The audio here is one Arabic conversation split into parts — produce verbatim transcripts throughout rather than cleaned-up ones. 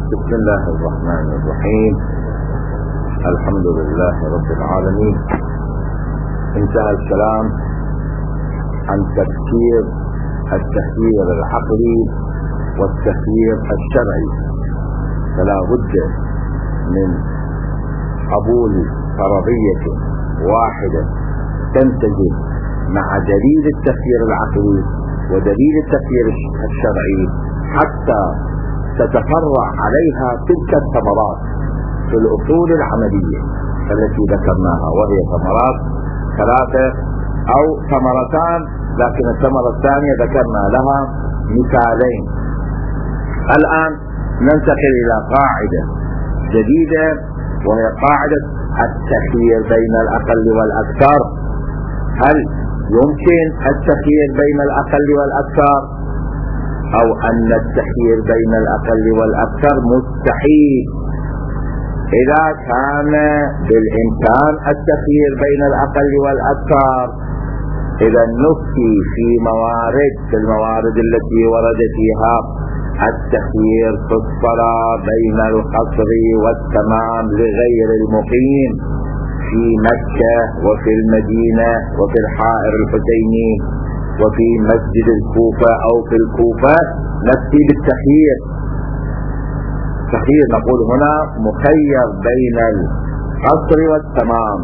بسم الله الرحمن الرحيم. الحمد لله رب العالمين. انتهى الكلام عن تفسير التفسير العقلي والتفسير الشرعي، فلا بد من قبول فرضية واحدة تنتج مع دليل التفسير العقلي ودليل التفسير الشرعي حتى تتفرع عليها تلك الثمرات في الأصول العملية التي ذكرناها، وهي ثمرات ثلاثة أو ثمرتان، لكن الثمرة الثانية ذكرنا لها مثالين. الآن ننتقل إلى قاعدة جديدة، وهي قاعدة التخيير بين الأقل والأكثر. هل يمكن التخيير بين الأقل والأكثر، أو أن التخيير بين الأقل والأكثر مستحيل؟ إذا كان بالإمكان التخيير بين الأقل والأكثر، إذا نفتي في موارد في الموارد التي ورد فيها التخيير في الصلاة بين القصر والتمام لغير المقيم في مكة وفي المدينة وفي الحائر الحسيني وفي مسجد الكوفة أو في الكوفة، نفتي بالتخيير. تخيير نقول هنا مخير بين القصر والتمام.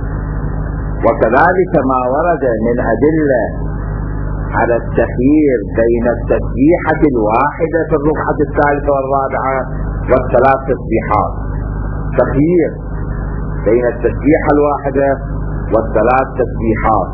وكذلك ما ورد من أدلة على التخيير بين التسبيحة الواحدة في الركعة الثالثة والرابعة والثلاث تسبيحات، تخيير بين التسبيحة الواحدة والثلاث تسبيحات.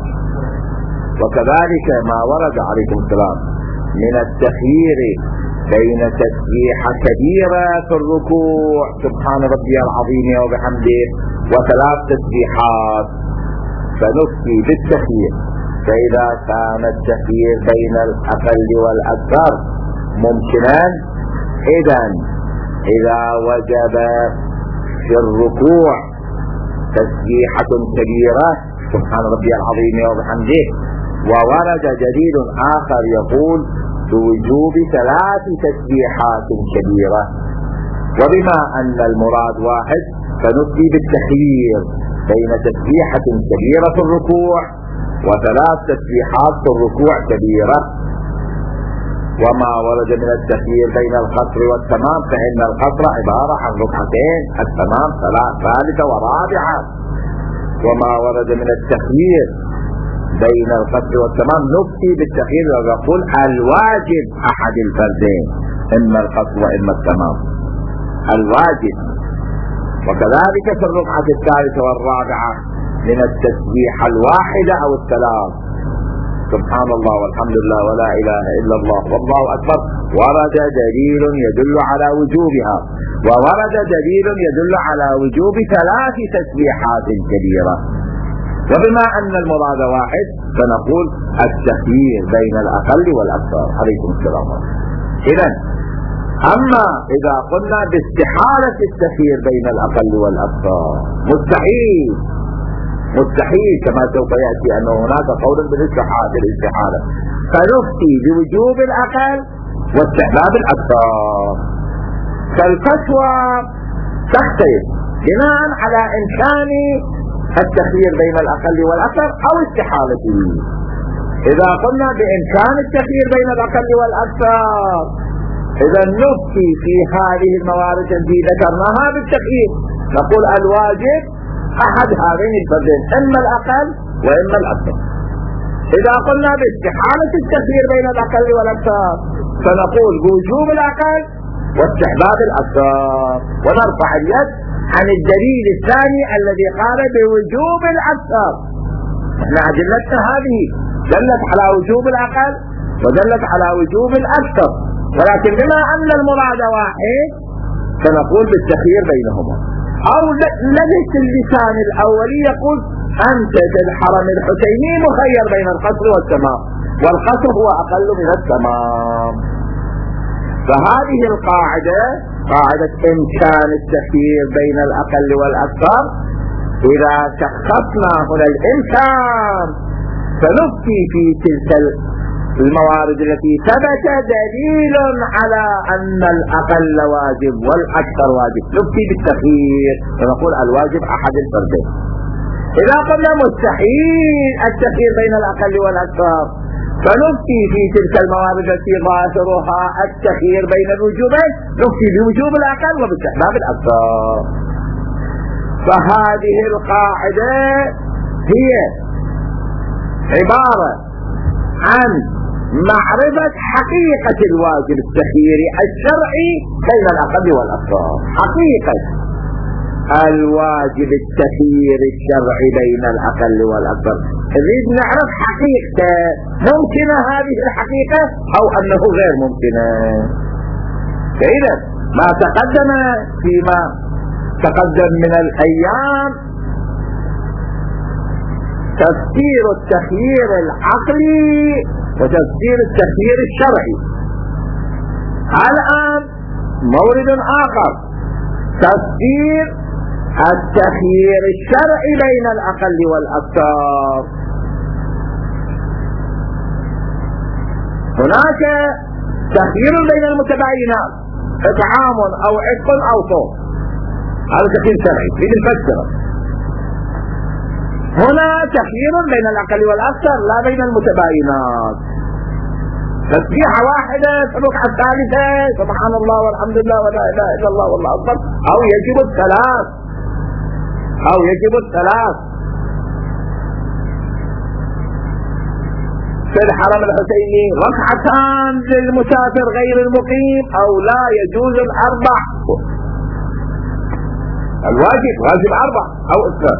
وكذلك ما ورد عليكم السلام من التخيير بين تسبيحة كبيرة في الركوع سبحان ربي العظيم وبحمده وثلاث تسبيحات، فنفتي بالتخيير. فإذا كان التخيير بين الأقل والأكثر ممكنا، إذا إذا وجب في الركوع تسبيحة كبيرة سبحان ربي العظيم وبحمده، وورد دليل آخر يقول بوجوب ثلاث تسبيحات كبيرة، وبما أن المراد واحد فنفتي بالتخيير بين تسبيحة كبيرة في الركوع وثلاث تسبيحات في الركوع كبيرة. وما ورد من التخيير بين القصر والتمام فإن القصر عبارة عن ركعتين، التمام ثالثة ورابعة. وما ورد من التخيير بين القصر والتمام نفتي بالتخيير ونقول الواجب أحد الفردين، إما القصر وإما التمام، الواجب. وكذلك في الركعة الثالثة والرابعة من التسبيحة الواحدة أو الثلاث سبحان الله والحمد لله ولا إله إلا الله والله أكبر، ورد دليل يدل على وجوبها، وورد دليل يدل على وجوب ثلاث تسبيحات كبيرة. وبما أن المراد واحد فنقول التخيير بين الأقل والأكثر. عليكم السلام. إذا أما إذا قلنا باستحالة التخيير بين الأقل والأكثر، مستحيل مستحيل كما سوف يأتي أن هناك قول بالاستحالة، فنفتي بوجوب الأقل واستحباب الأكثر. فالفتوى تختلف بناء على إمكان التخيير بين الأقل والأكثر أو استحالته. إذا قلنا بإمكان التخيير بين الأقل والأكثر، إذا نفتي في هذه الموارد التي ذكرناها بالتخيير، نقول الواجب أحد هذين الفردين، إما الأقل وإما الأكثر. إذا قلنا باستحالة التخيير بين الأقل والأكثر فنقول بوجوب الأقل واستحباب الأكثر، ونرفع اليد عن الدليل الثاني الذي قال بوجوب الأكثر. احنا أدلتنا هذه دلت على وجوب الأقل ودلت على وجوب الأكثر، ولكن بما أن المراد واحد فنقول بالتخيير بينهما. أو لجت اللسان الأولي يقول أنت في الحرم الحسيني مخير بين القصر والتمام، والقصر هو أقل من التمام. فهذه القاعدة قاعدة إمكان التخيير بين الأقل والأكثر، إذا شخصنا هنا الإمكان فنفتي في تلك الموارد التي ثبت دليل على أن الأقل واجب والأكثر واجب نفتي بالتخيير ونقول الواجب أحد الفردين. إذا قلنا مستحيل التخيير بين الأقل والأكثر فنفتي في تلك الموارد التي ظاهرها التخيير بين الوجوبين نفتي بوجوب الأقل وباستحباب الأكثر. فهذه القاعدة هي عبارة عن معرفة حقيقة الواجب التخييري الشرعي بين الأقل والأكثر. حقيقة الواجب التخييري الشرعي بين الأقل والأكثر نريد نعرف حقيقته، ممكنة هذه الحقيقة أو أنه غير ممكنة. فإذا ما تقدم فيما تقدم من الأيام تفسير التخيير العقلي وتفسير التخيير الشرعي. الآن مورد آخر تفسير التخيير الشرعي بين الأقل والأكثر. هناك تخيير بين المتباينات إطعام أو عتق أو صوم، هذا تخيير شرعي في الفسرة. هنا تخيير بين الأقل والأكثر لا بين المتباينات، تسبيحة واحدة الركعة الثالثة سبحان الله والحمد لله ولا إله إلا الله والله أكبر، أو يجب الثلاث أو يجب الثلاث في الحرم الحسيني ركعتان للمسافر غير المقيم، أو لا يجوز الأربع، الواجب واجب أربع أو أكثر.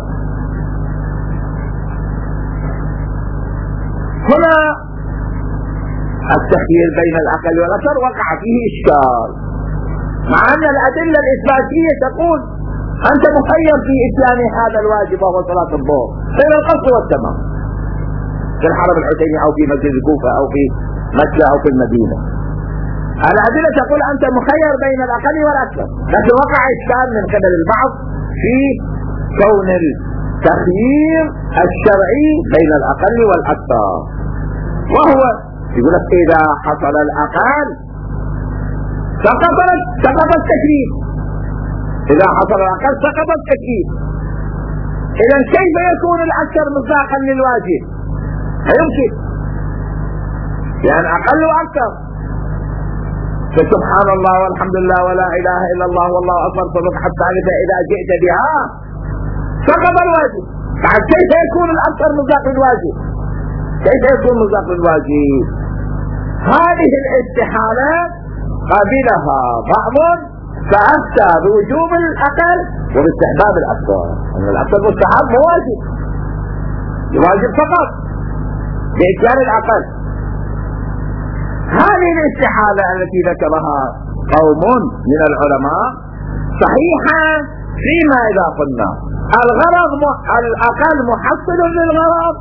هنا التخيير بين الأقل والأكثر وقع فيه إشكال، مع أن الأدلة الإثباتية تقول أنت مخير في إتيان هذا الواجب وهو صلاة الظهر بين القصد والتمام في الحرم الحسيني أو في مسجد الكوفة أو في مكة أو في المدينة. الأدلة تقول أنت مخير بين الأقل والأكثر، لكن وقع إشكال من قبل البعض في كون التخيير الشرعي بين الأقل والأكثر، وهو يقول لك إذا حصل الأقل سقط سقط التكليف، إذا حصل الأقل سقط التكليف. إذا كيف يكون الأكثر مصداقا للواجب؟ يمكن يعني أقل وأكثر، فسبحان الله والحمد لله ولا إله إلا الله والله أكبر في الركعة الثالثة إذا جئت بها سقط الواجب. بعد كيف يكون الأكثر مصداق للواجب؟ كيف يكون مصداق للواجب؟ هذه الاستحالات قبلها بعض فأفتى بوجوب الأقل وباستحباب الأكثر، أن الأكثر مستحب مو واجب، الواجب فقط بإتيان الأقل. هذه الاستحالة التي ذكرها قوم من العلماء صحيحة فيما إذا قلنا الغرض م... الأقل محصل للغرض،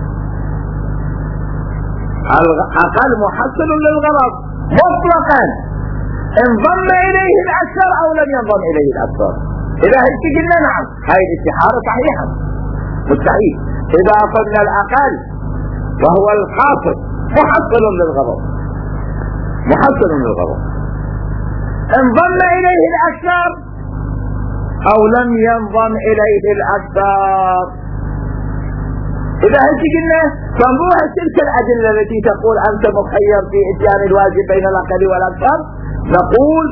الأقل محصل للغرض مطلقا انضم إليه الأكثر أو لم ينضم إليه الأكثر. إذا هيك قلنا نعم هذه الاستحالة صحيحة مستحيل. إذا قلنا الأقل وهو القاصد محصل للغرض محصل للغرض انضم إليه الأكثر أو لم ينضم إليه الأكثر. إذا هيك قلنا فنروح تلك الأدلة التي تقول أنت مخير في إتيان الواجب بين الأقل والأكثر، نقول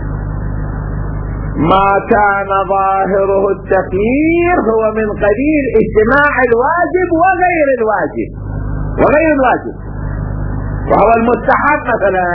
ما كان ظاهره التخيير هو من قبيل اجتماع الواجب وغير الواجب وغير الواجب وهو المستحب مثلا،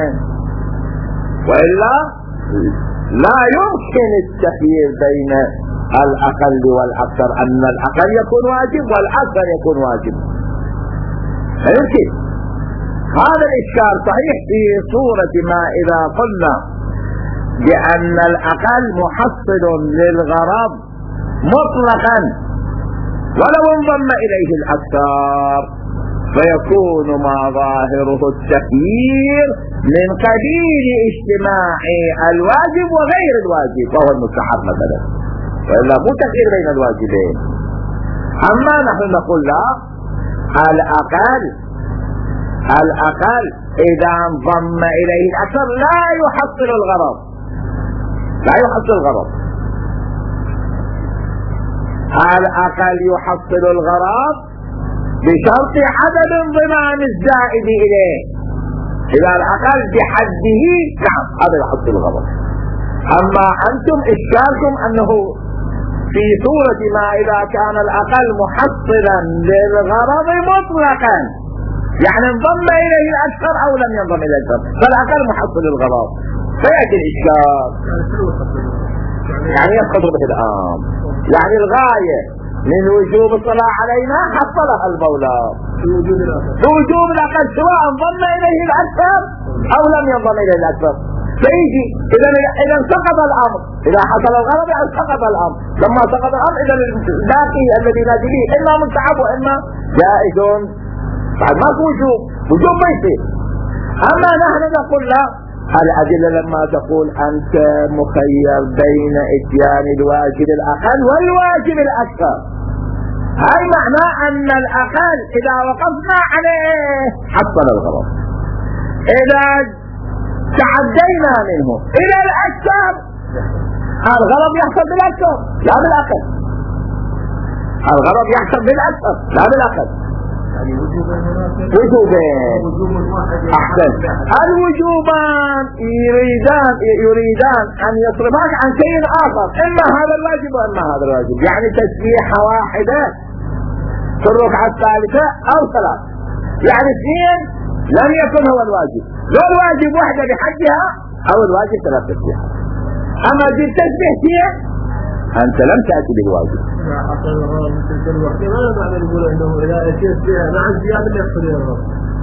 وإلا لا يمكن التخيير بين الأقل والأكثر، أن الأقل يكون واجب والأكثر يكون واجب، لا يمكن. هذا الإشكال صحيح في صورة ما إذا قلنا بأن الأقل محصل للغرض مطلقا ولو انضم إليه الأكثر، فيكون ما ظاهره التخيير من قبيل اجتماع الواجب وغير الواجب وهو المستحب مثلا، وإلا مو تخيير بين الواجبين. أما نحن نقول لا، الأقل الأقل إذا انضم إليه الأكثر لا يحصل الغرض، لا يحصل الغرض. الأقل يحصل الغرض بشرط عدم انضمام الزائد إليه. إذا الأقل بحده نعم هذا يحصل الغرض. أما أنتم إشكالكم أنه في صورة ما إذا كان الأقل محصلا للغرض مطلقا، يعني انضم إليه الأكثر أو لم ينضم إليه الأكثر، فالأقل محصل للغرض، فيأتي الإشكال. يعني يسقط به الآن، يعني الغاية من وجوب الصلاة علينا حصلها المولى بوجوب الأقل سواء انضم إليه الأكثر أو لم ينضم إليه الأكثر. فيجي إذا إذا سقط الأمر، إذا حصل الغرض يعني سقط الأمر، لما سقط الأمر إذا الباقي الذي نادي به إما مستحب وإما جائز، بعد ما في وجوب، وجوب ما يصير. أما نحن نقول لا، الأدلة لما تقول أنت مخير بين إتيان الواجب الأقل والواجب الأكثر، هاي معناه أن الأقل إذا وقفنا عليه حصل الغرض، إذا تعدينا منه إلى الأكثر الغرض يحصل بالأكثر لا بالأقل، الغرض يحصل بالأكثر لا بالأقل. وجوبين أحسن، الوجوبان يريدان يريدان أن يصرفاك عن شيء آخر، إما هذا الواجب وإما هذا الواجب، يعني تسبيحة واحدة في الركعة الثالثة أو ثلاث، يعني اثنين لم يكن هو الواجب، لو الواجب واحدة بحجها أو الواجب ثلاث تسبيحات. أما جيب تسبيحتين أنت لم تأتي بالواجب. ما معنى نقول انه اذا اتيت فيها مع الزياده اللي يحصل الغرض؟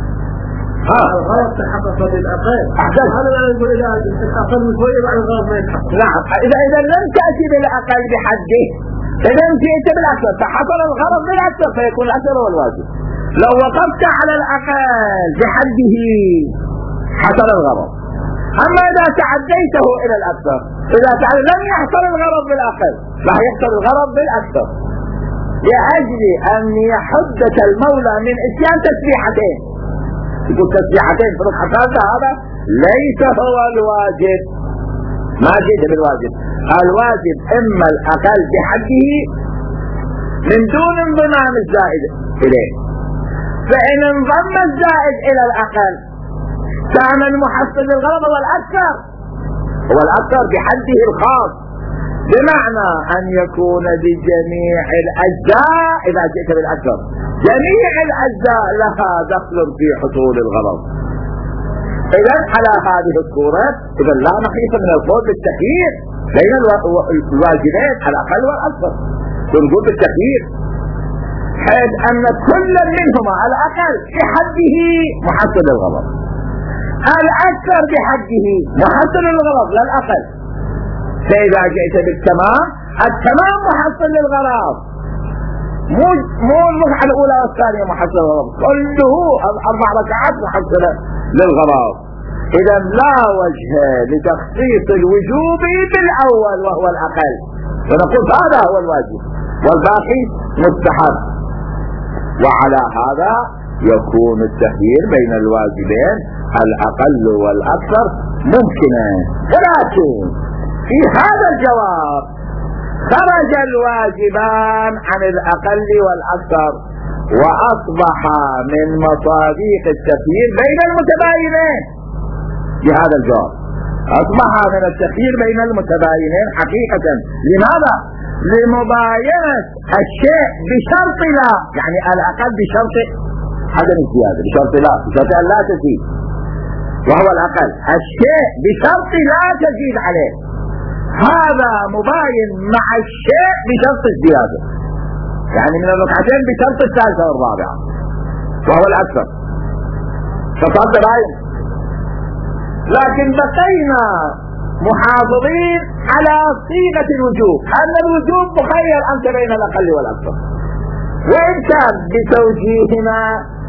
ها الغرض تحقق بالاقل. احسن، هذا معنى نقول اذا الاقل شويه بعد الغرض ما يتحقق. نعم، اذا اذا لم تاتي بالاقل بحده، اذا جئت بالاكثر فحصل الغرض بالاكثر فيكون الاكثر هو الواجب. لو وقفت على الاقل بحده حصل الغرض. اما اذا تعديته الى الاكثر، اذا تعدي لم يحصل الغرض بالاقل راح يحصل الغرض بالاكثر، لأجل أن يحدث المولى من إتيان تسبيحتين. يقول تسبيحتين في ركعة ثالثة هذا ليس هو الواجب، ما جئت بالواجب، الواجب إما الأقل بحده من دون انضمام الزائد إليه، فإن انضم الزائد إلى الأقل كان المحصل للغرض هو الأكثر، هو الأكثر بحده الخاص، بمعنى أن يكون بجميع الأجزاء إذا جئت بالأكثر جميع الأجزاء لها دخل في حصول الغرض. إذا على هذه الصورة إذا لا نقيس من القول بالتخيير بين الواجبين الأقل والأكثر، نقول بالتخيير حيث أن كل منهما الأقل بحده محصل للغرض، الأكثر بحده محصل للغرض لا الأقل. فإذا جئت بالتمام التمام محصل للغرض، مو مو الركعة الأولى والثانية محصل للغرض، كله الأربع ركعات محصلة للغرض. إذا لا وجه لتخصيص الوجوب بالأول وهو الأقل، ونقول هذا هو الواجب والباقي مستحب، وعلى هذا يكون التخيير بين الواجبين الأقل والأكثر ممكنا. ولكن في هذا الجواب خرج الواجبان عن الأقل والأكثر، وأصبح من مصادق التخيير بين المتباينين. بهذا الجواب أصبح من التخيير بين المتباينين حقيقة. لماذا؟ لمباينة الشيء بشرط لا، يعني الأقل بشرط عدم الزيادة، بشرط لا، بشرط أن لا تزيد، وهو الأقل الشيء بشرط لا تزيد عليه، هذا مباين مع الشيء بشرط الزيادة، يعني من الركعتين بشرط الثالثة والرابعة وهو الأكثر، فصار تباين. لكن بقينا محافظين على صيغة الوجوب، أن الوجوب مخير أنت بين الأقل والأكثر، وإن كان بتوجيهنا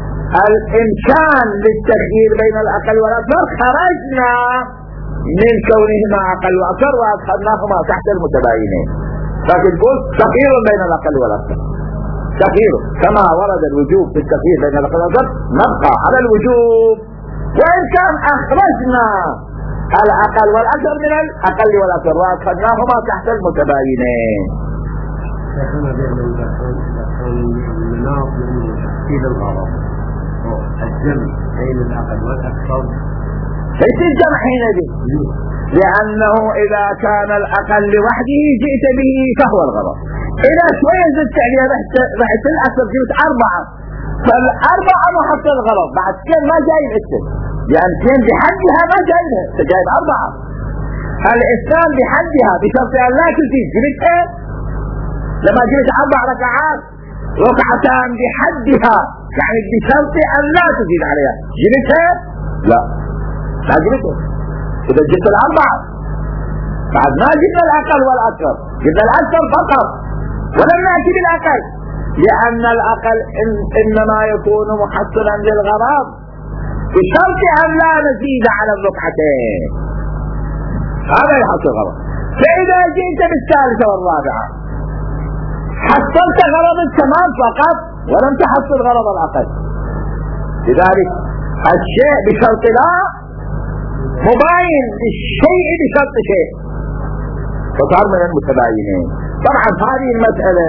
الإمكان للتخيير بين الأقل والأكثر خرجنا من كونهما أقل وأكثر وأدخلناهما تحت المتباينين، لكن تقول تخيير بين الأقل والأكثر. تخييره كما ورد الوجوب في التخيير بين الأقل والأكثر نبقى على الوجوب، وإن كان أخرجنا الأقل والأكثر من الأقل والأكثر وأدخلناهما تحت المتباينين. هنا بيعمل مناط من تحصيل الغرض الجمع بين الأقل والأكثر ليس الجمع حينئذ، لأنه إذا كان الأقل لوحده جئت به فهو الغرض. إذا شوية زدت عليها رحت الأكثر جبت أربعة، فالأربعة محصل الغرض، بعد كم ما جاي الاثنين، لأن اثنين بحدها ما جايبها، جايب أربعة. الاثنان بحدها بشرط أن لا تزيد، جبتها لما جبت أربع ركعات ركعتان بحدها، يعني بشرط أن لا تزيد عليها، جبتها؟ لا ما جبتها. إذا جبت الأربعة بعد ما جبنا الأقل والأكثر، جبنا الأكثر فقط ولم نأتي بالأقل، لأن الأقل إن إنما يكون محصلا للغرض بشرط أن لا نزيد على الركعتين، هذا يحصل الغرض. فإذا جئت بالثالثة والرابعة حصلت غرض التمام فقط ولم تحصل غرض الأقل. لذلك الشيء بشرط لا مباين للشيء بشرط شيء، فصار من المتباينين. طبعا هذه المسألة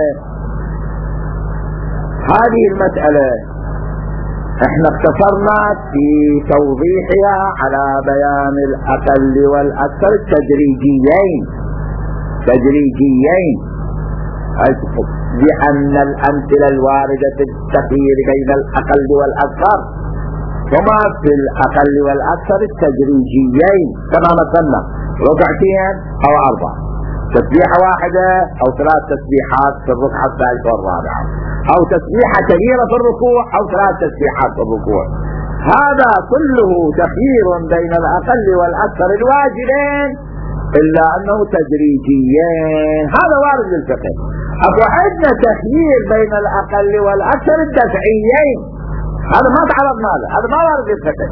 هذه المسألة احنا اقتصرنا في توضيحها على بيان الأقل والأكثر تدريجيين تدريجيين لأن الأمثلة الواردة في التخيير بين الأقل والأكثر هما في الأقل والأكثر التدريجيين، كما مثلنا ركعتين أو أربعة، تسبيحة واحدة أو ثلاث تسبيحات في الركعة الثالثة والرابعة، أو تسبيحة كبيرة في الركوع أو ثلاث تسبيحات في الركوع. هذا كله تخيير بين الأقل والأكثر الواجبين، إلا أنه تدريجيين. هذا وارد للفقه. أبو عندنا تخيير بين الأقل والأكثر الدفعيين، هذا ما تعرضنا له، هذا ما وارد للفقه.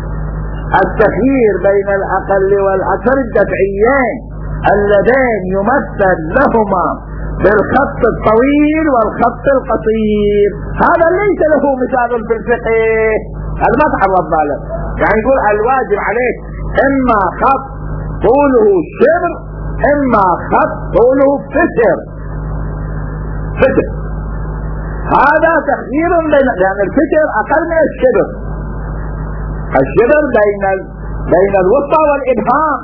التخيير بين الأقل والأكثر الدفعيين اللذين يمثل لهما بالخط الطويل والخط القصير، هذا ليس له مثال في الفقه، هذا ما تعرضنا له. يعني يقول الواجب عليك إما خط طوله شبر إما خط طوله فتر فتر هذا تخيير بين، لأن الفتر أقل من الشبر، الشبر بين ال... بين الوسطى والإبهام،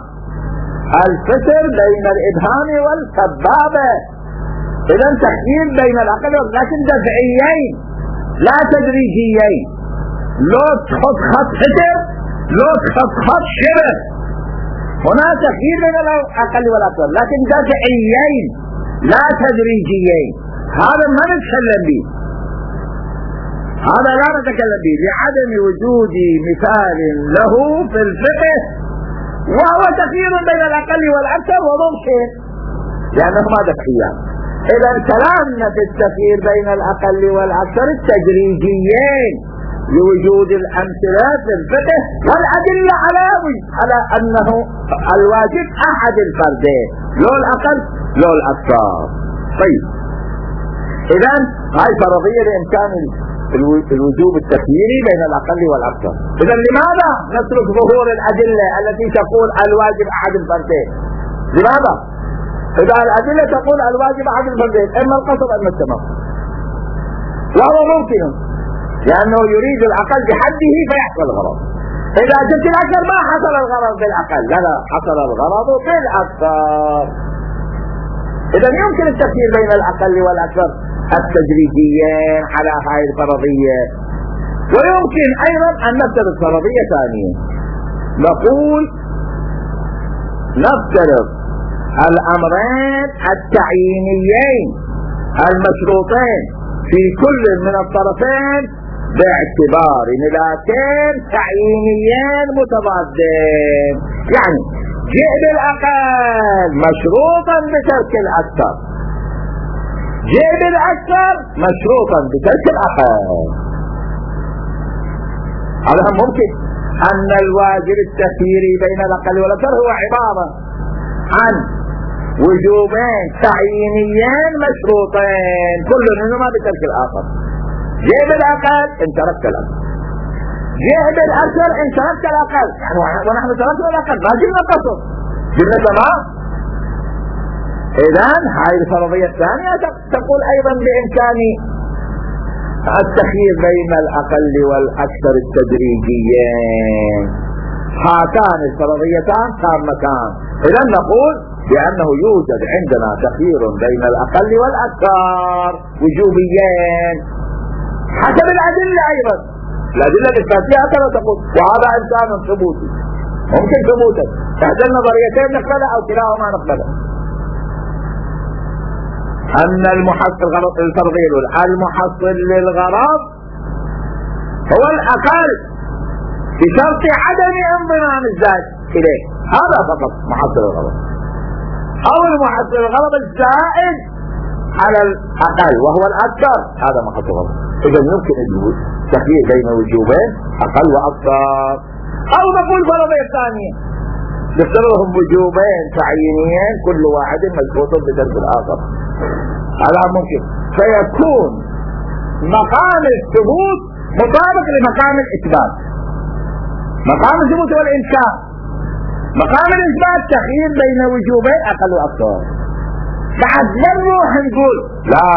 الفتر بين الإبهام والسبابة. إذا تخيير بين الأقل، لكن دفعيين لا تدريجيين، لو تحط خط فتر لو تحط خط شبر، هنا تخيير بين الأقل والأكثر لكن دفعيين لا تدريجيين. هذا ما نتكلم به، هذا لا نتكلم به لعدم وجود مثال له في الفقه، وهو تخيير بين الأقل والأكثر وممكن لأنه ما دفعيان. إذا كلامنا في التخيير بين الأقل والأكثر التدريجيين لوجود الأمثلة في الفقه والأدلة على على أنه الواجب أحد الفردين، لو الأقل لو الأكثر. طيب إذا هاي فرضية لإمكان الوجوب التخييري بين الأقل والأكثر. إذا لماذا نترك ظهور الأدلة التي تقول الواجب أحد الفردين؟ لماذا؟ إذا الأدلة تقول الواجب أحد الفردين، إما القصر أما التمام، وهو ممكن لأنه يريد الأقل بحده فيحصل الغرض. إذا جبت الأكثر ما حصل الغرض بالأقل، لا لا حصل الغرض بالأكثر. إذا يمكن التخيير بين الأقل والأكثر التدريجيين على هاي الفرضية. ويمكن أيضا أن نفترض فرضية ثانية، نقول نفترض الأمرين التعيينيين المشروطين في كل من الطرفين باعتبار ملاتين تعيينيين متضادين. يعني جئ بالأقل مشروطا بترك الأكثر، جئ بالأكثر مشروطا بترك الأقل. هذا ممكن أن الواجب التخييري بين الأقل والأكثر هو عبارة عن وجوبين تعيينيين مشروطين كل منهما بترك الآخر. جيب الأقل إن تركت الأقل، جيب الأكثر إن تركت الأقل، يعني ونحن تركنا الأقل ما جبنا قصر، جبنا تمام. إذن هاي الفرضية الثانية تقول أيضا بإمكان التخيير بين الأقل والأكثر التدريجيين. هاتان الفرضيتان تامتان. إذن نقول بأنه يوجد عندنا تخيير بين الأقل والأكثر وجوبيين حسب الأدلة. أيضا الأدلة الإثباتية هكذا تقول، وهذا إمكان ثبوتي ممكن ثبوتا، إحدى النظريتين نقبلها أو كلاهما نقبلها. أن المحصل غرض الفرضية الأولى المحصل للغرض هو الأقل بشرط عدم انضمام الزائد إليه، هذا فقط محصل الغرض، أو المحصل الغرض الزائد على الأقل وهو الأكثر، هذا محصل الغرض. إذا يمكن الوجود تخيير بين وجوبين أقل وأكثر. أو نقول فرضية ثانية نفترضهم وجوبين تعيينيين كل واحد مشروط بترك الآخر، هذا ممكن، فيكون مقام الثبوت مطابق لمقام الإثبات. مقام الثبوت هو الإنشاء، مقام الإثبات تخيير بين وجوبين أقل وأكثر. بعد لا نروح نقول لا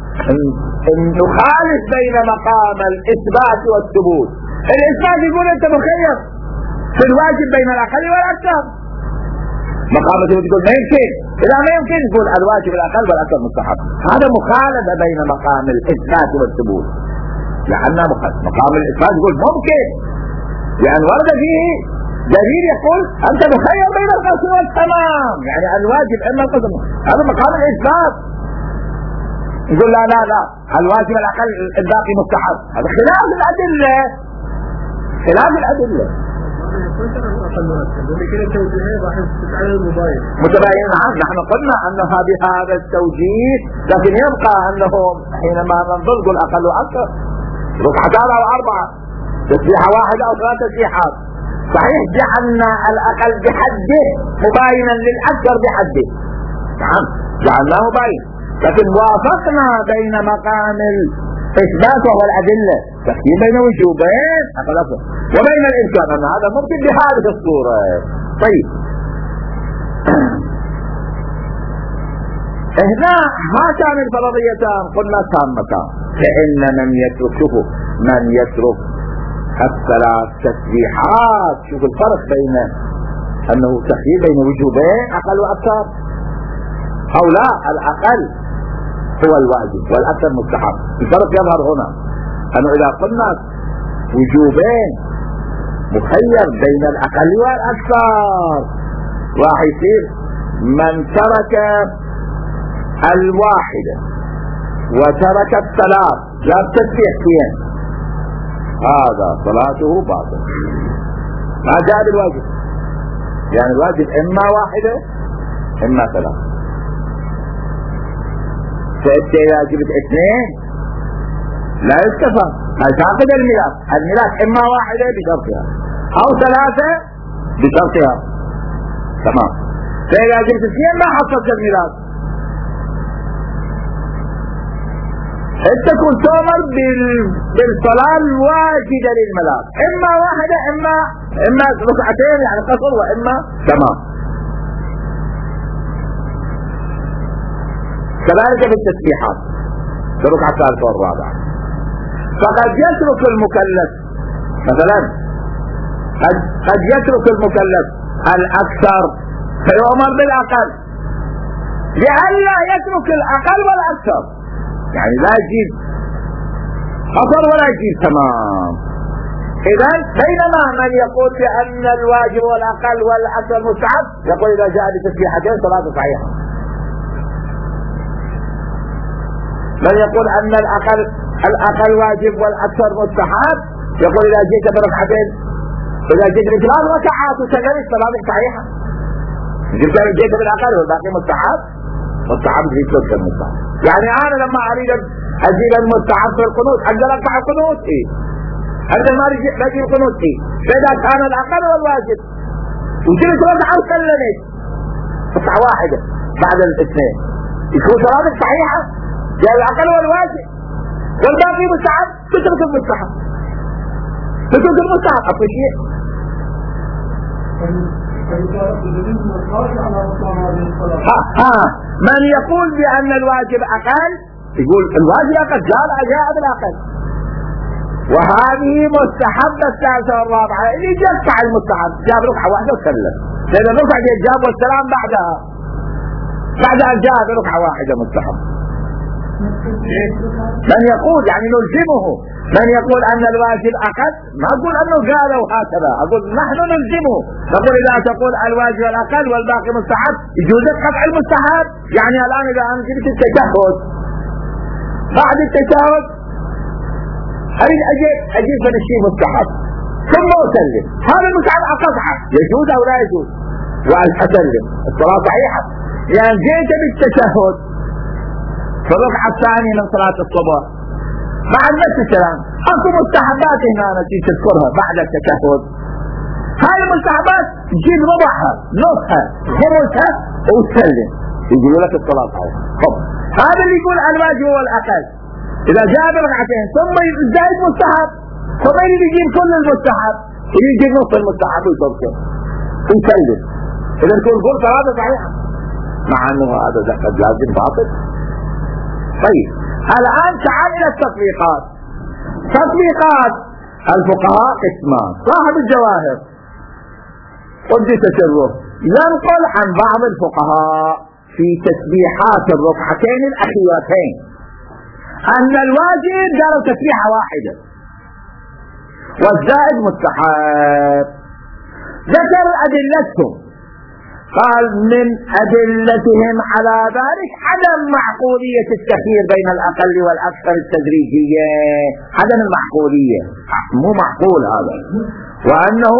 نخالف بين مقام الإثبات والثبوت. الإثبات يقول أنت مخير في الواجب بين الأقل والأكثر، مقام الثبوت يقول ما يمكن، إذا ما يمكن يقول الواجب الأقل والأكثر مستحب. هذا مخالفة بين مقام الإثبات والثبوت، لأن مقام الإثبات يقول ممكن لأن ورد فيه دليل يقول أنت مخير بين القسم والتمام، يعني الواجب إما القسم، هذا مقام الإثبات. يقول لا لا لا الواجب الأقل الباقي مستحب، هذا خلاف الأدلة، خلاف الأدلة متباين. نحن قلنا أنها بهذا التوجيه، لكن يبقى أنه حينما ننظر نقول أقل وأكثر ركعتان أو أربعة، تسبيحة واحدة أو ثلاث تسبيحات. صحيح جعلنا الأقل بحده مباينا للأكثر بحده، نعم جعلناه مباين، لكن وافقنا بين مقام الإثبات وهو الأدلة تخيير بين وجوبين أقل أكثر وبين الإمكان أن هذا ممكن بهذه الصورة. طيب هنا هاتان الفرضيتان قلنا تامتان، فإن من يتركه من يترك الثلاث تسبيحات. شوف الفرق بين أنه تخيير بين وجوبين أقل وأكثر، أو لا الأقل هو الواجب والأكثر مستحب. الفرق يظهر هنا أنه إذا قلنا وجوبين مخير بين الأقل والأكثر راح يصير من ترك الواحدة وترك الثلاث لا تسبيح فيها هذا صلاته باطل، ما جاء بالواجب، يعني الواجب إما واحدة إما ثلاث. فإنت إذا جبت اثنين لا يستفى، هتعقد الميراث، الميراث إما واحدة بشرطها أو ثلاثة بشرطها، تمام. فإذا جبت اثنين ما حصلت الميراث. انت كنت تؤمر بالصلاة الواجبة للملاك، اما واحدة اما اما ركعتين يعني قصر واما تمام. كذلك في التسبيحات في الركعة الثالثة والرابعة، فقد يترك المكلف مثلا قد, قد يترك المكلف الأكثر فيؤمر بالأقل لئلا يترك الأقل والأكثر، يعني لا يجيب أثر ولا يجيب تمام. إذا بينما من يقول بأن الواجب والأقل والأكثر مستحب يقول إذا جاء بتسبيحتين صلاة صحيحة. من يقول أن الأقل الأقل واجب والأكثر مستحب يقول إذا جئت بركعتين إذا جئت بثلاث ركعات وسجدت الصلاة صحيحة. جئت بالأقل والباقي مستحب، مستحب في كل المستحب. يعني أنا لما أريد أجيب المستحب في القنوت أقدر أركع القنوت إيه؟ أقدر ما أجيب القنوت إيه؟ فإذا كان الأقل والواجب وجلت ركعة وسلمت ركعة واحدة بعد الاثنين يكون صلاتك صحيحة، يعني الأقل هو الواجب والباقي مستحب، تترك المستحب تترك المستحب أكو شيء. ها ها من يقول بأن الواجب أقل يقول الواجب أقل، جاء جاء بالأقل، وهذه مستحبة الثالثة والرابعة اللي جمع المستحب جاب ركعة واحدة وسلم، لأن الركعة دي جاب والسلام بعدها بعد أن جاء بركعة واحدة مستحب. من يقول يعني نلزمه، من يقول أن الواجب أقل ما أقول أنه قالوا هكذا، أقول نحن نلزمه، نقول إذا تقول الواجب الأقل والباقي مستحب يجوز قطع المستحب. يعني الآن إذا أنا جبت التشهد بعد التشهد أريد أجيب أجيب من الشيء مستحب ثم أسلم، هذا المستحب أقطعه يجوز أو لا يجوز وأن أسلم الصلاة صحيحة. يعني جيت بالتشهد في الركعة الثانية من صلاة الصبح بعد نفس السلام أكو مستحبات هنا نتي تذكرها بعد التشهد، هاي المستحبات تجيب ربعها نصها خمسها وتسلم يقول لك الصلاة صحيحة. طب هذا اللي يقول الواجب هو الأقل، إذا جاء بركعتين ثم يزداد مستحب ثم يجيب كل المستحب يجيب نص المستحب ويتركه ويسلم، إذا تقول قول صلاة صحيحة مع أنه هذا قد لازم باطل. طيب الآن تعال إلى التطبيقات. تطبيقات الفقهاء قسمان، صاحب الجواهر قدس سره ينقل عن بعض الفقهاء في تسبيحات الركعتين الأخيرتين أن الواجب قالوا تسبيحة واحدة والزائد مستحب. ذكر أدلتهم، قال من أدلتهم على ذلك عدم معقولية التخيير بين الأقل والأكثر التدريجية، عدم المعقولية، مو معقول هذا، وأنه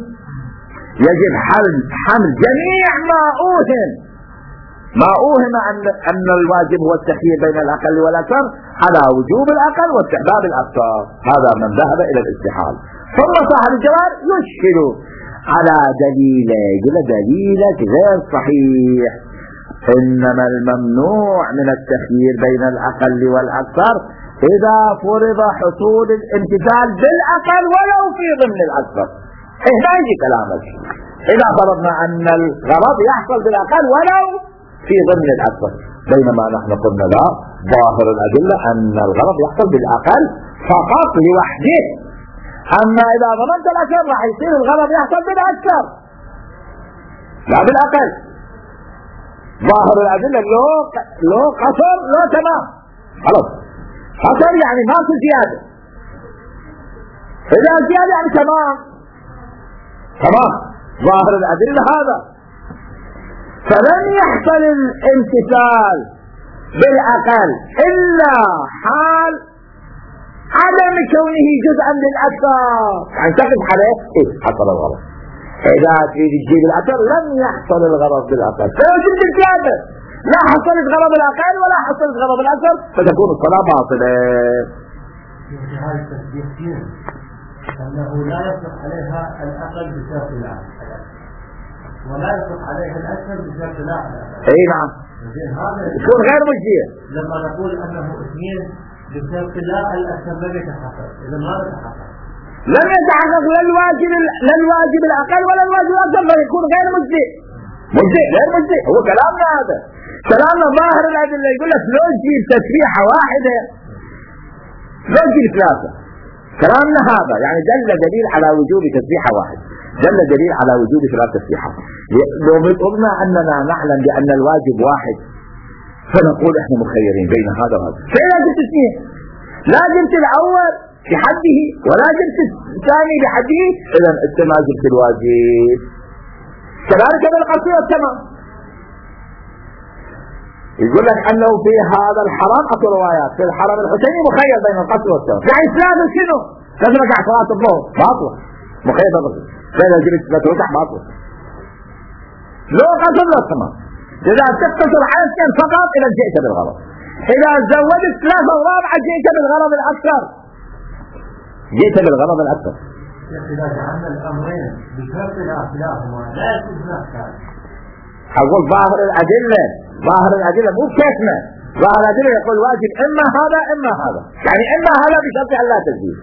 يجب حمل حمل جميع ما أوهم ما أوهم أن أن الواجب هو التخيير بين الأقل والأكثر على وجوب الأقل واستحباب الأكثر. هذا من ذهب إلى الاستحال. ثم صاحب الجواب يشكل على دليله، يقول دليلك غير صحيح، إنما الممنوع من التخيير بين الأقل والأكثر إذا فرض حصول الامتثال بالأقل ولو في ضمن الأكثر. إيه ما يجي كلامك، إذا فرضنا أن الغرض يحصل بالأقل ولو في ضمن الأكثر، بينما نحن قلنا لا، ظاهر الأدلة أن الغرض يحصل بالأقل فقط لوحده، أما إذا ضمنت الأكثر راح يصير الغرض يحصل بالأكثر لا بالأقل. ظاهر الأدلة لو لو قصر لو تمام، خلاص قصر يعني ما في زيادة، إذا زيادة يعني تمام تمام. ظاهر الأدلة هذا، فلن يحصل الامتثال بالأقل إلا حال عدم كونه جزءا للأكثر، يعني تقف عليه إيه حصل الغرض. إذا تريد تجيب الأكثر لم يحصل الغرض بالأقل، فيجب الزيادة، لا حصلت غرض الأقل ولا حصلت غرض الأكثر فتكون الصلاة باطلة. هذه التسبيحين أنه لا يصح عليها الأقل بشرط لا ولا يصح عليها الأكثر بشرط لا. أي نعم، يكون غير مجزية. لما نقول أنه اثنين بشرط لا الأكثر لم يتحقق، إذا ما يتحقق لم يتحقق لا الواجب لا الواجب الأقل ولا الواجب الأكثر، فيكون غير مجزي. مجزي غير مجزي، هو كلامنا هذا، كلامنا ظاهر الأدلة يقول لك لو تجيب تسبيحة واحدة لو تجيب ثلاثة، كلامنا هذا يعني دل دليل على وجوب تسبيحة واحدة، دل دليل على وجوب ثلاث تسبيحات. لو قلنا أننا نعلم بأن الواجب واحد فنقول احنا مخيرين بين هذا وهذا، فإذا جبت اثنين لا جبت الأول بحده ولا جبت الثاني بحده، إذا أنت ما جبت الواجب. كذلك بالقصر والتمام، يقول لك أنه في هذا الحرم أكو روايات في الحرم الحسيني مخير بين القصر والتمام، يعني ثلاثة شنو؟ لازم ركع صلاة الظهر باطلة مخير بالقصر، فإذا جبت ثلاثة ركع باطلة. لو قصر لا تمام، إذا تقتصر على اثنين فقط إذا جئت بالغرض، إذا زودت ثلاثة ورابعة جئت بالغرض الأكثر، جئت بالغرض الأكثر. إذا جعلنا الأمرين بشرط لا خلافهما لا يجوز نفسه. أقول ظاهر الأدلة ظاهر الأدلة مو كيفنا، ظاهر الأدلة يقول واجب إما هذا إما هذا، يعني إما هذا بشرط أن لا تزيد،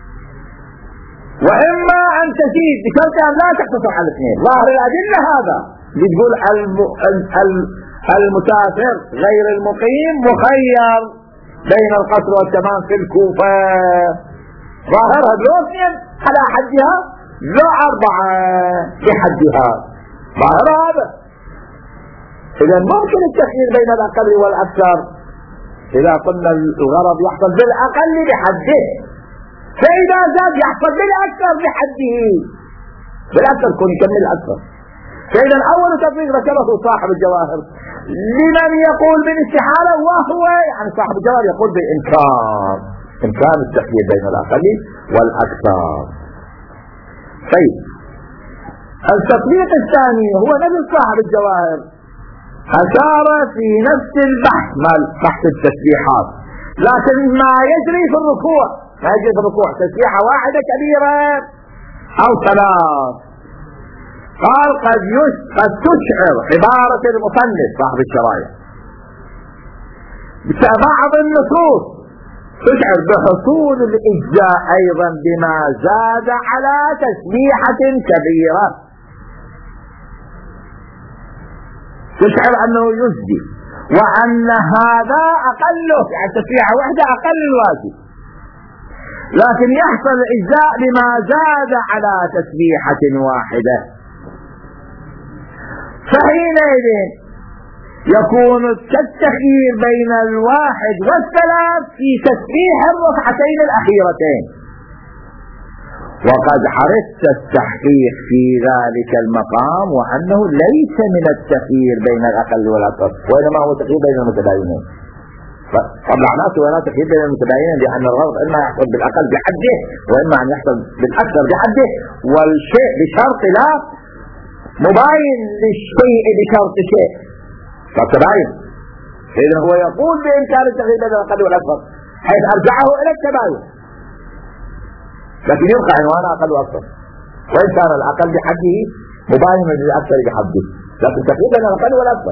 وإما أن تزيد بشرط أن لا تقتصر على الاثنين. ظاهر الأدلة هذا بتقول الم... المسافر غير المقيم مخير بين القصر والتمام في الكوفة، ظاهرها لو اثنين على حدها لو أربعة بحدها، ظاهر هذا. إذا ممكن التخيير بين الأقل والأكثر إذا قلنا الغرض يحصل بالأقل بحده، فإذا زاد يحصل بالأكثر بحده، بالأكثر كون يكمل الأكثر. فإذا أول تطبيق ذكره صاحب الجواهر لمن يقول بالاستحالة، وهو يعني صاحب الجواهر يقول بإمكان إمكان التخيير بين الأقل والأكثر. طيب التطبيق الثاني هو نفس صاحب الجواهر، أشار في نفس البحث مال بحث التسبيحات، لكن ما يجري في الركوع، ما يجري في الركوع تسبيحة واحدة كبيرة أو ثلاث. قال قد قد تشعر عبارة المصنف صاحب الشرايع بعض النصوص تشعر بحصول الإجزاء أيضا بما زاد على تسبيحة كبيرة، تشعر أنه يجزي وأن هذا أقله، يعني تسبيحة واحدة أقل الواجب، لكن يحصل الإجزاء بما زاد على تسبيحة واحدة. فحينئذ يكون كالتخيير بين الواحد والثلاث في تسبيح الركعتين الأخيرتين. وقد عرفت التحقيق في ذلك المقام وأنه ليس من التخيير بين الأقل والأكثر، وإنما هو تخيير بين المتباينين. طبعا ناس ولا تخيير بين المتباينين، لأن الغرض إما يحصل بالأقل بحده وإما أن يحصل بالأكثر بحده، والشيء بشرط لا مباين للشيء بشرط شيء فالتباين. إذن هو يقول بإمكان التغيير بين الأقل والأكثر حيث أرجعه إلى التباين، لكن يبقى عنوان أقل وأكثر، وإن كان الأقل بحده مباين للأكثر بحده، لكن التغيير بين الأقل والأكثر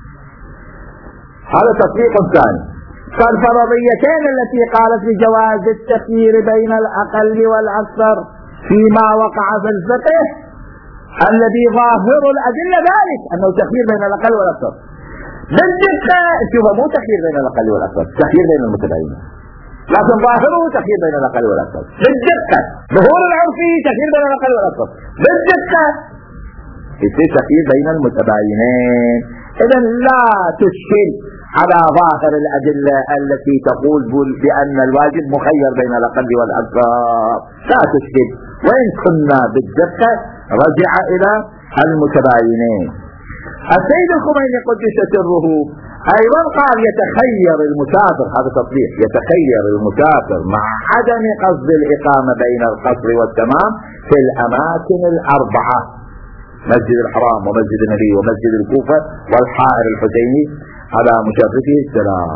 هذا تطبيق ثاني. فالفرضيتين التي قالت بجواز التخيير بين الأقل والأكثر فيما وقع في الفقه الذي ظاهر الأدلة ذلك أنه تخيير بين الأقل والأكثر، بالدقة شوف مو تخيير بين الأقل والأكثر، تخيير بين المتباينين، لكن ظاهره تخيير بين الأقل والأكثر بالدقة، ظهور العرفي تخيير بين الأقل والأكثر بالدقة، يصير تخيير بين المتباينين. إذا لا تشكل على ظاهر الأدلة التي تقول بأن الواجب مخير بين الأقل والأكثر، لا تشكل، وإن كنا بالدقة رجع إلى المتباينين. السيد الخميني قدس سره أيضا قال يتخير المسافر، هذا تطبيق، يتخير المسافر مع عدم قصد الإقامة بين القصر والتمام في الأماكن الأربعة، مسجد الحرام ومسجد النبي ومسجد الكوفة والحائر الحسيني على مشرفه السلام.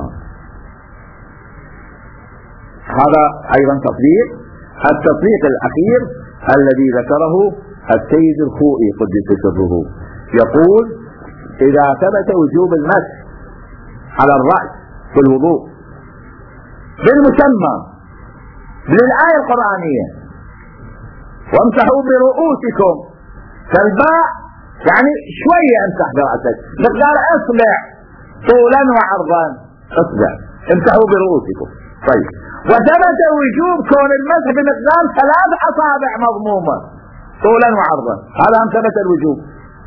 هذا أيضا تطبيق. التطبيق الأخير الذي ذكره السيد الخوئي قدس سره يقول إذا ثبت وجوب المسح على الرأس في الوضوء بالمسمى للآية القرآنية وامسحوا برؤوسكم، فالباء يعني شوية امسح برأسك مقدار اصبع طولا وعرضا، اصبع امسحوا برؤوسكم. طيب وثبت وجوب كون المسح بمقدار ثلاث أصابع مضمومة طولا وعرضا، هذا هم ثبت الوجوب،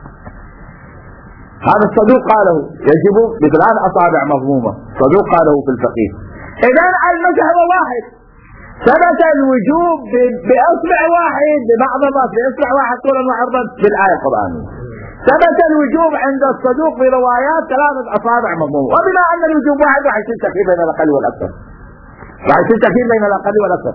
هذا الصدوق قاله يجب بثلاث أصابع مضمومة، صدوق قاله في الفقيه. إذن المذهب واحد، ثبت الوجوب بأصبع واحد ببعض الناس بأصبع واحد طولا وعرضا بالآية القرآنية، ثبت الوجوب عند الصدوق بروايات ثلاثة أصابع مضمومة، وبما أن الوجوب واحد راح يصير تخيير بين الأقل والأكثر، راح يصير تخيير بين الأقل والأكثر.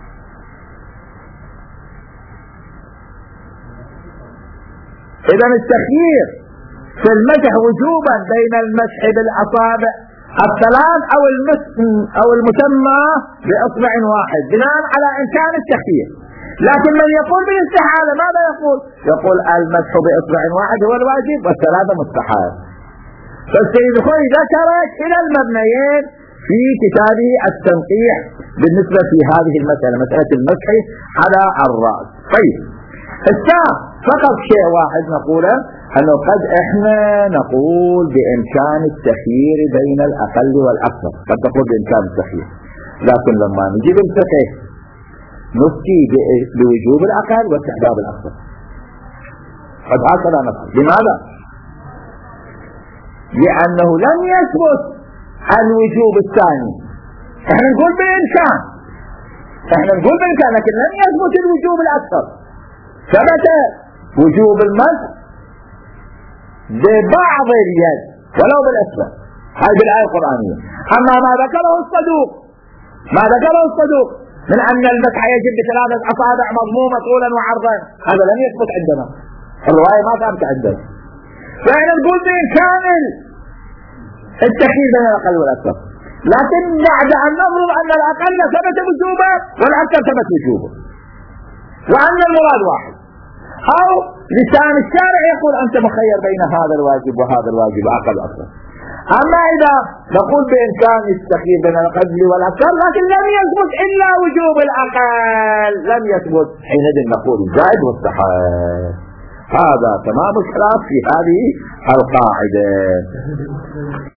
إذن التخيير في المسح وجوبا بين المسح بالأصابع الثلاث أو أو المسمى بأصبع واحد بناء على إمكان التخيير. لكن من يقول بالاستحالة ماذا يقول؟ يقول المسح بأصبع واحد هو الواجب والثلاثة مستحال. فالسيد الخوئي ذكر كلا المبنيين في كتابه التنقيح بالنسبة في هذه المسألة، مسألة المسح على الرأس. طيب الساعة فقط شيء واحد نقوله، أنه قد إحنا نقول بإمكان التخيير بين الأقل والأكثر، قد تقول بإمكان التخيير، لكن لما نجيب الفقه نفتي بوجوب الأقل واستحباب الأكثر. قد هكذا نفعل. لماذا؟ لأنه لم يثبت الوجوب الثاني. احنا نقول بإمكان، احنا نقول بإمكان، لكن لم يثبت الوجوب الأكثر. ثبت وجوب المسح ببعض اليد ولو بالأسفل، هذه بالآية القرآنية. أما ما ذكره الصدوق ما ذكره الصدوق من أن المسح يجب بثلاثة أصابع مضمومة طولا وعرضا، هذا لم يثبت عندنا، الرواية ما ثبت عندنا. فإحنا نقول بإمكان التخيير بين الأقل والأكثر، لكن بعد أن نفرض أن الأقل ثبت وجوبه والأكثر ثبت وجوبه، وأن المراد واحد، أو لسان الشارع يقول أنت مخير بين هذا الواجب وهذا الواجب أقل وأكثر. أما إذا نقول بإمكان التخيير بين الأقل والأكثر لكن لم يثبت إلا وجوب الأقل، لم يثبت، حينئذ نقول زائد والصحيح. هذا تمام الخلاف في هذه القاعدة.